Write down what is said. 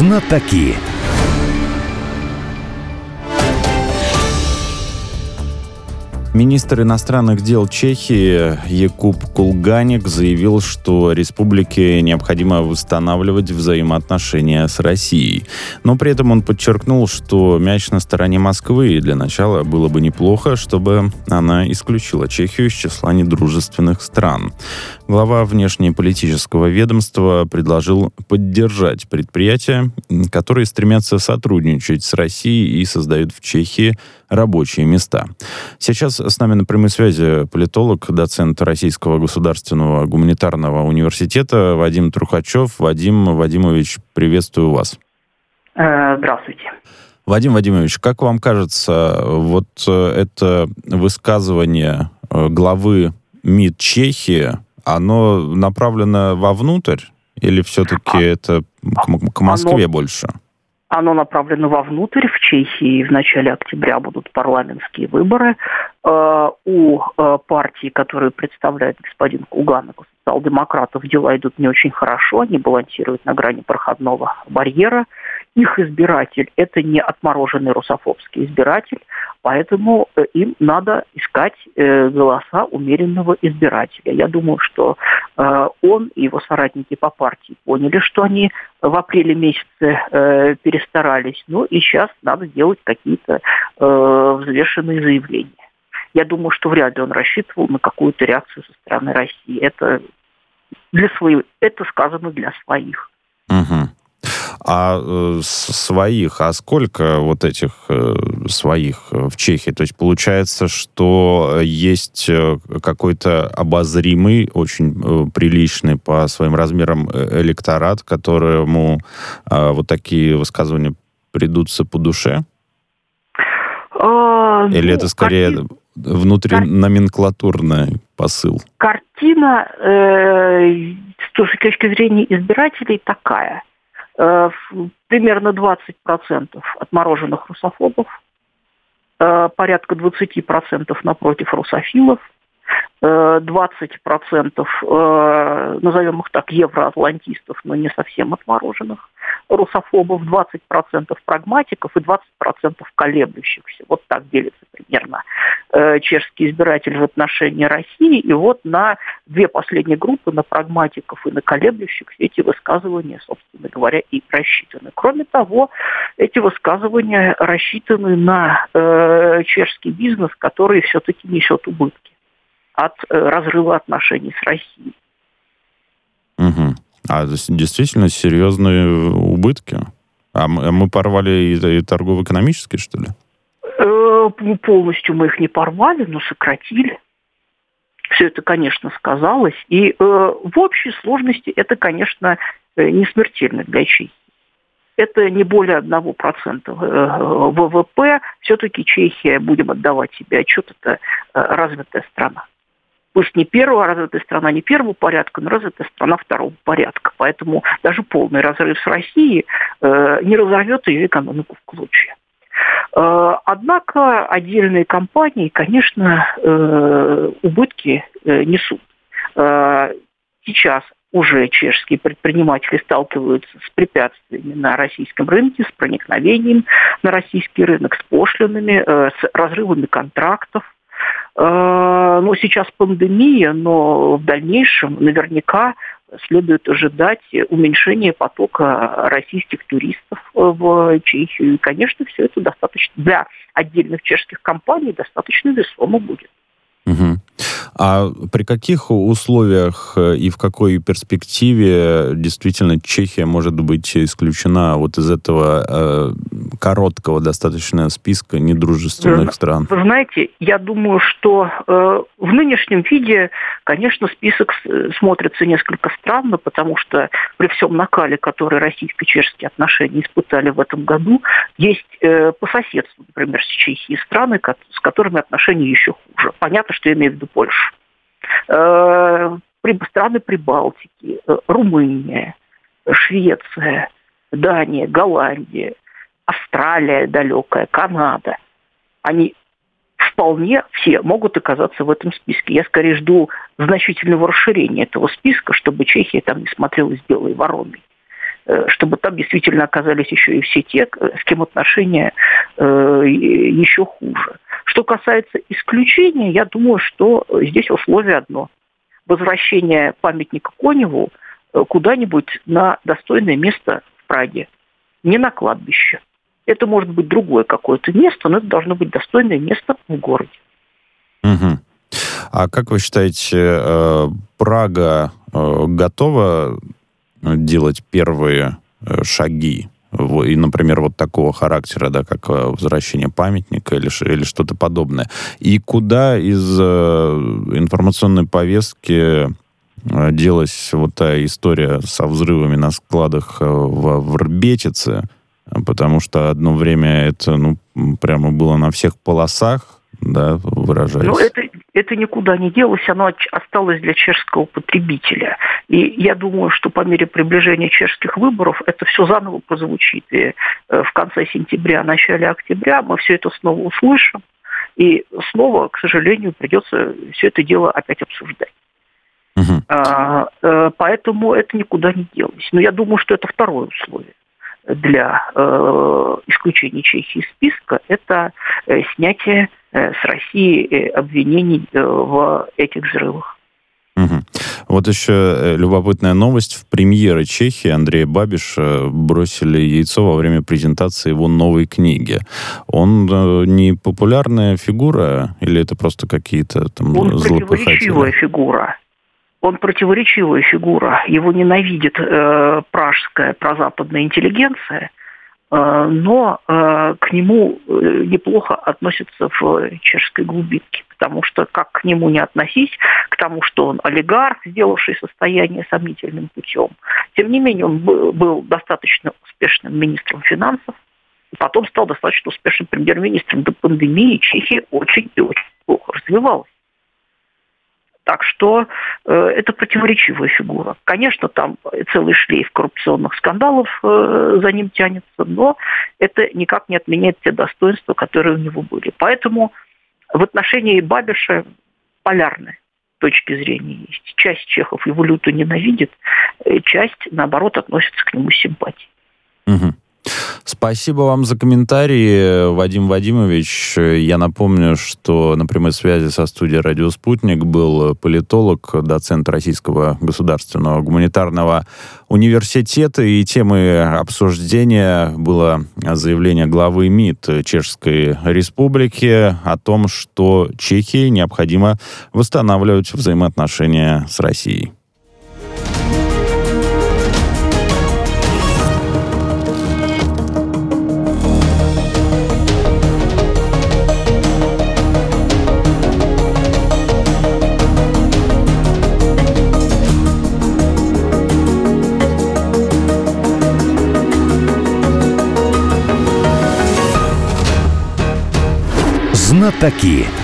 Знатоки. Министр иностранных дел Чехии Якуб Кулганик заявил, что республике необходимо восстанавливать взаимоотношения с Россией. Но при этом он подчеркнул, что мяч на стороне Москвы, и для начала было бы неплохо, чтобы она исключила Чехию из числа недружественных стран. Глава внешнеполитического ведомства предложил поддержать предприятия, которые стремятся сотрудничать с Россией и создают в Чехии рабочие места. Сейчас с нами на прямой связи политолог, доцент Российского государственного гуманитарного университета Вадим Трухачев. Вадим Вадимович, приветствую вас. Здравствуйте. Вадим Вадимович, как вам кажется, вот это высказывание главы МИД Чехии, оно направлено вовнутрь или все-таки это к Москве больше? Оно направлено вовнутрь. В Чехии в начале октября будут парламентские выборы. У партии, которую представляет господин Кулганик, у социал-демократов, дела идут не очень хорошо. Они балансируют на грани проходного барьера. Их избиратель – это не отмороженный русофобский избиратель, поэтому им надо искать голоса умеренного избирателя. Я думаю, что он и его соратники по партии поняли, что они в апреле месяце перестарались, и сейчас надо делать какие-то взвешенные заявления. Я думаю, что вряд ли он рассчитывал на какую-то реакцию со стороны России. Это сказано для своих. Угу. А сколько вот этих своих в Чехии? То есть получается, что есть какой-то обозримый, очень приличный по своим размерам электорат, которому вот такие высказывания придутся по душе? Или это скорее внутриноменклатурный посыл? Картина с точки зрения избирателей такая. Примерно 20% отмороженных русофобов, порядка 20% напротив русофилов, 20%, назовем их так, евроатлантистов, но не совсем отмороженных русофобов, 20% прагматиков и 20% колеблющихся. Вот так делится примерно чешский избиратель в отношении России. И вот на две последние группы, на прагматиков и на колеблющихся, эти высказывания, собственно говоря, и рассчитаны. Кроме того, эти высказывания рассчитаны на чешский бизнес, который все-таки несет убытки от разрыва отношений с Россией. Угу. А действительно серьезные убытки? А мы порвали и торгово-экономические, что ли? Полностью мы их не порвали, но сократили. Все это, конечно, сказалось. И в общей сложности это, конечно, не смертельно для Чехии. Это не более 1% ВВП. Все-таки Чехия, будем отдавать себе отчет, это развитая страна. Пусть не развитая страна не первого порядка, но развитая страна второго порядка. Поэтому даже полный разрыв с Россией не разорвет ее экономику в клочья. Однако отдельные компании, конечно, убытки несут. Сейчас уже чешские предприниматели сталкиваются с препятствиями на российском рынке, с проникновением на российский рынок, с пошлинами, с разрывами контрактов. Но сейчас пандемия, но в дальнейшем наверняка следует ожидать уменьшения потока российских туристов в Чехию. И, конечно, все это достаточно для отдельных чешских компаний достаточно весомо будет. Угу. А при каких условиях и в какой перспективе действительно Чехия может быть исключена вот из этого короткого достаточно списка недружественных стран? Вы знаете, я думаю, что в нынешнем виде, конечно, список смотрится несколько странно, потому что при всем накале, который российско-чешские отношения испытали в этом году, есть по соседству, например, с Чехией страны, с которыми отношения еще хуже. Понятно, что я имею в виду Польшу. Страны Прибалтики, Румыния, Швеция, Дания, Голландия, Австралия далекая, Канада. Они вполне все могут оказаться в этом списке. Я скорее жду значительного расширения этого списка, чтобы Чехия там не смотрелась белой вороной. чтобы там действительно оказались еще и все те, с кем отношения еще хуже. Что касается исключения, я думаю, что здесь условие одно. Возвращение памятника Коневу куда-нибудь на достойное место в Праге, не на кладбище. Это может быть другое какое-то место, но это должно быть достойное место в городе. Угу. А как вы считаете, Прага готова делать первые шаги? И, например, вот такого характера, да, как возвращение памятника или что-то подобное. И куда из информационной повестки делась вот та история со взрывами на складах в Рбетице? Потому что одно время это, прямо было на всех полосах, да, выражаясь. Ну, это никуда не делось, оно осталось для чешского потребителя. И я думаю, что по мере приближения чешских выборов это все заново прозвучит. И в конце сентября, начале октября мы все это снова услышим. И снова, к сожалению, придется все это дело опять обсуждать. Угу. Поэтому это никуда не делось. Но я думаю, что это второе условие для исключения Чехии из списка. Это снятие с России обвинений в этих взрывах. Угу. Вот еще любопытная новость. В премьеры Чехии Андрея Бабиша бросили яйцо во время презентации его новой книги. Он не популярная фигура или это просто какие-то там злопыхатели? Он противоречивая фигура. Его ненавидит пражская прозападная интеллигенция, но к нему неплохо относятся в чешской глубинке, потому что как к нему не относись, к тому, что он олигарх, сделавший состояние сомнительным путем, тем не менее он был достаточно успешным министром финансов, и потом стал достаточно успешным премьер-министром. До пандемии Чехия очень и очень плохо развивалась. Так что это противоречивая фигура. Конечно, там целый шлейф коррупционных скандалов за ним тянется, но это никак не отменяет те достоинства, которые у него были. Поэтому в отношении Бабиша полярные точки зрения есть. Часть чехов его люто ненавидит, часть, наоборот, относится к нему с симпатией. Угу. Спасибо вам за комментарии, Вадим Вадимович. Я напомню, что на прямой связи со студией «Радио Спутник» был политолог, доцент Российского государственного гуманитарного университета, и темой обсуждения было заявление главы МИД Чешской Республики о том, что Чехии необходимо восстанавливать взаимоотношения с Россией. Знатоки.